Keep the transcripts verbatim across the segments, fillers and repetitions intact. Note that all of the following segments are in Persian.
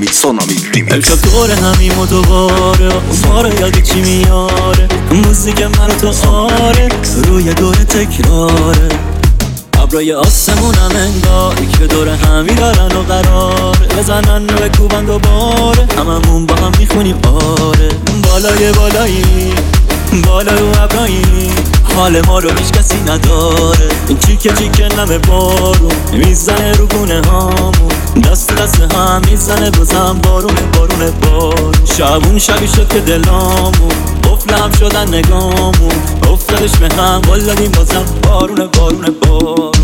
سونامی سونامی ریمیکس. امشب دور همیم و دوباره باره یادی چی میاره، موزیک من و تو آره روی دور تکراره، ابرای آسمونم انگار که دور همی دارن و قرار بزنن و بکوبن دوباره، هممون با هم میخونیم آره. بالای بالایی بالای و ابرایی حال ما رو هیچ کسی نداره، این چیکه چیکه نمه بارون میزنه رو گونه هامون، دست دست هم میزنه بازم بارونه بارونه بارون. شبون شبی شد که دلامون قفل هم شدن نگامون، افتادش به هم ولدیم بازم بارونه بارونه بارون.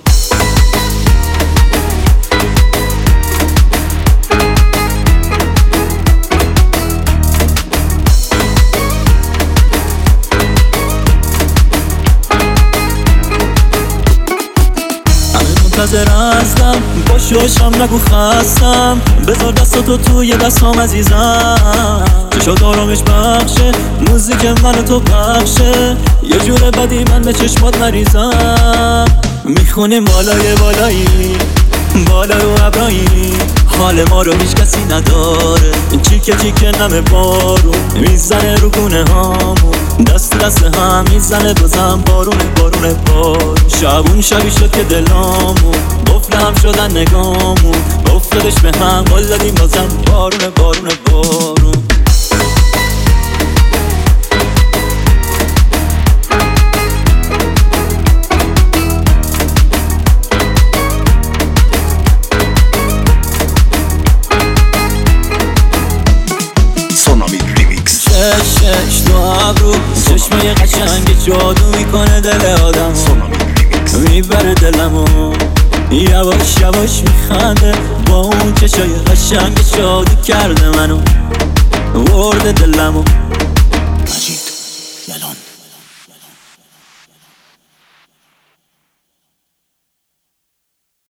منتظر هستم با شوشم نگو خستم، بذار دستاتو توی دستام عزیزم، چشات آرامش بخشه موزیک من و تو پخشه، یه جور بدی من به چشمات مریضم، میخونیم بالای بالایی بالای و ابرایی حال ما رو هیچ کسی نداره، این چیکه چیکه نمه بارون میزنه رو گونه هامون، دست دست هم میزنه بازم بارونه بارونه بارون. شبون شبی شد که دلامون قفل هم شدن نگامون، افتادش به هم ولدیم بازم بارونه بارونه بارون. چشش تو ابرو چشمه قشنگ جادو میکنه دل آدم، میبره دلمو یواش یواش میخنده با اون چشای قشنگ جادو کرده منو، ورده دلمو